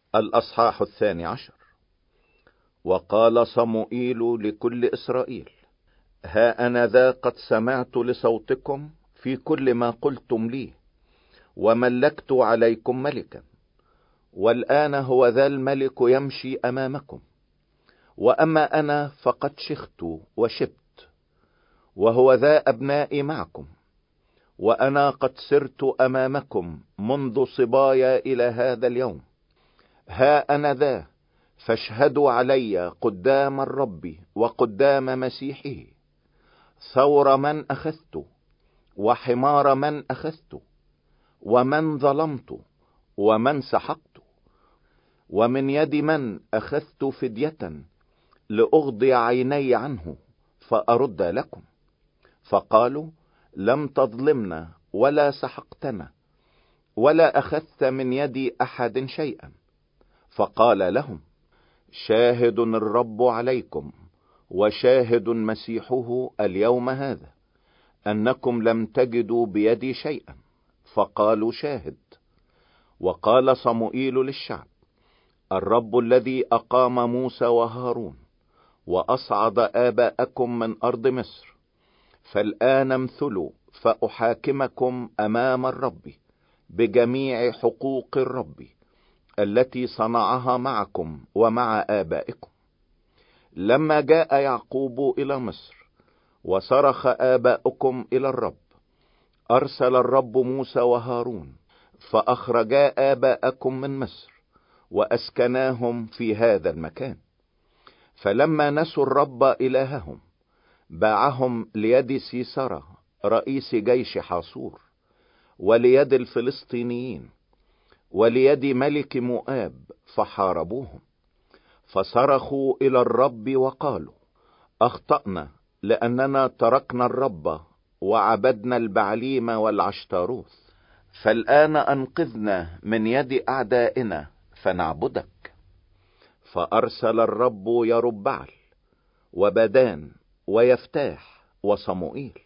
الأصحاح 12. وقال صموئيل لكل إسرائيل: ها أنا ذا قد سمعت لصوتكم في كل ما قلتم لي، وملكت عليكم ملكا، والآن هو ذا الملك يمشي أمامكم، وأما أنا فقد شخت وشبت، وهو ذا أبنائي معكم، وأنا قد سرت أمامكم منذ صبايا إلى هذا اليوم. ها أنا ذا، فاشهدوا علي قدام الرب وقدام مسيحه، ثور من أخذت، وحمار من أخذت، ومن ظلمت، ومن سحقت، ومن يد من أخذت فدية لأغضي عيني عنه فأرد لكم. فقالوا: لم تظلمنا ولا سحقتنا ولا أخذت من يد أحد شيئا. فقال لهم: شاهد الرب عليكم وشاهد مسيحه اليوم هذا أنكم لم تجدوا بيدي شيئا. فقالوا: شاهد. وقال صموئيل للشعب: الرب الذي أقام موسى وهارون وأصعد آباءكم من أرض مصر، فالآن امثلوا فأحاكمكم أمام الرب بجميع حقوق الرب التي صنعها معكم ومع آبائكم. لما جاء يعقوب إلى مصر وصرخ آباؤكم إلى الرب، أرسل الرب موسى وهارون فأخرجا آباءكم من مصر وأسكناهم في هذا المكان. فلما نسوا الرب إلههم باعهم ليد سيسرى رئيس جيش حاصور، وليد الفلسطينيين، وليد ملك مؤاب، فحاربوهم. فصرخوا إلى الرب وقالوا: أخطأنا لأننا تركنا الرب وعبدنا البعليم والعشتاروث، فالآن أنقذنا من يد أعدائنا فنعبدك. فأرسل الرب يربعل وبدان ويفتاح وصموئيل،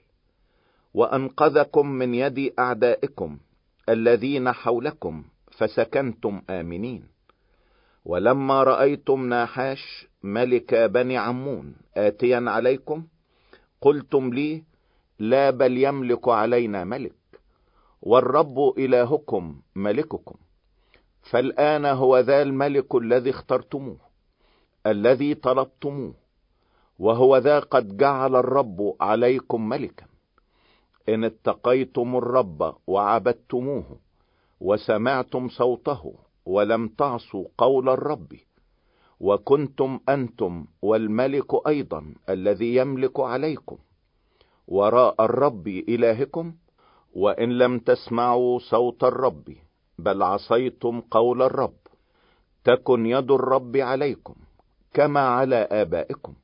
وأنقذكم من يد أعدائكم الذين حولكم، فسكنتم آمنين. ولما رأيتم ناحاش ملك بني عمون آتيا عليكم، قلتم لي: لا، بل يملك علينا ملك، والرب إلهكم ملككم. فالآن هو ذا الملك الذي اخترتموه، الذي طلبتموه، وهو ذا قد جعل الرب عليكم ملكا، إن اتقيتم الرب وعبدتموه وسمعتم صوته ولم تعصوا قول الرب، وكنتم أنتم والملك أيضا الذي يملك عليكم وراء الرب إلهكم. وإن لم تسمعوا صوت الرب بل عصيتم قول الرب، تكن يد الرب عليكم كما على آبائكم.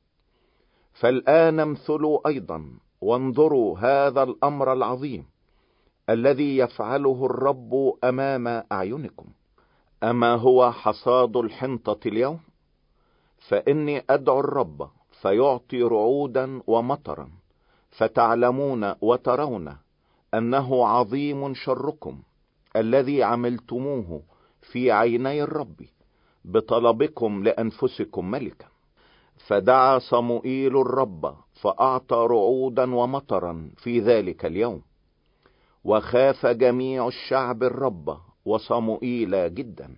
فالآن امثلوا أيضا وانظروا هذا الأمر العظيم الذي يفعله الرب أمام أعينكم. أما هو حصاد الحنطة اليوم؟ فإني أدعو الرب فيعطي رعودا ومطرا، فتعلمون وترون أنه عظيم شركم الذي عملتموه في عيني الرب بطلبكم لأنفسكم ملكا. فدعا صموئيل الرب فأعطى رعودا ومطرا في ذلك اليوم، وخاف جميع الشعب الرب وصموئيل جدا.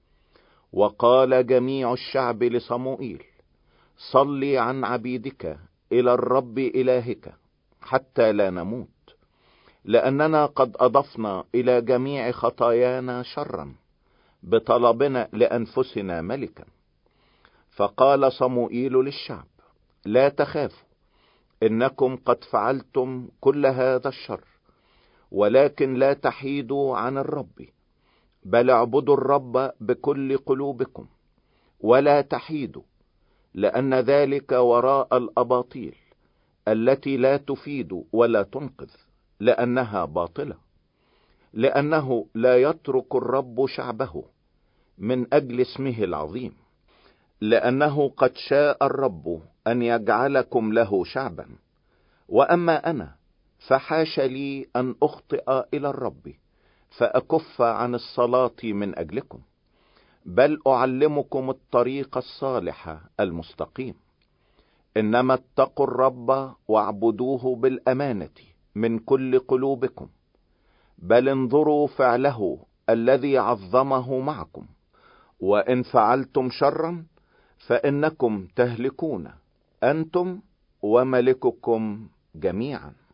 وقال جميع الشعب لصموئيل: صلي عن عبيدك إلى الرب إلهك حتى لا نموت، لأننا قد أضفنا إلى جميع خطايانا شرا بطلبنا لأنفسنا ملكا. فقال صموئيل للشعب: لا تخافوا، إنكم قد فعلتم كل هذا الشر، ولكن لا تحيدوا عن الرب، بل اعبدوا الرب بكل قلوبكم ولا تحيدوا، لأن ذلك وراء الأباطيل التي لا تفيد ولا تنقذ، لأنها باطلة. لأنه لا يترك الرب شعبه من أجل اسمه العظيم، لأنه قد شاء الرب أن يجعلكم له شعبا. وأما أنا فحاش لي أن أخطئ إلى الرب فأكف عن الصلاة من أجلكم، بل أعلمكم الطريق الصالح المستقيم. إنما اتقوا الرب واعبدوه بالأمانة من كل قلوبكم، بل انظروا فعله الذي عظمه معكم، وإن فعلتم شرا فإنكم تهلكون أنتم وملككم جميعا.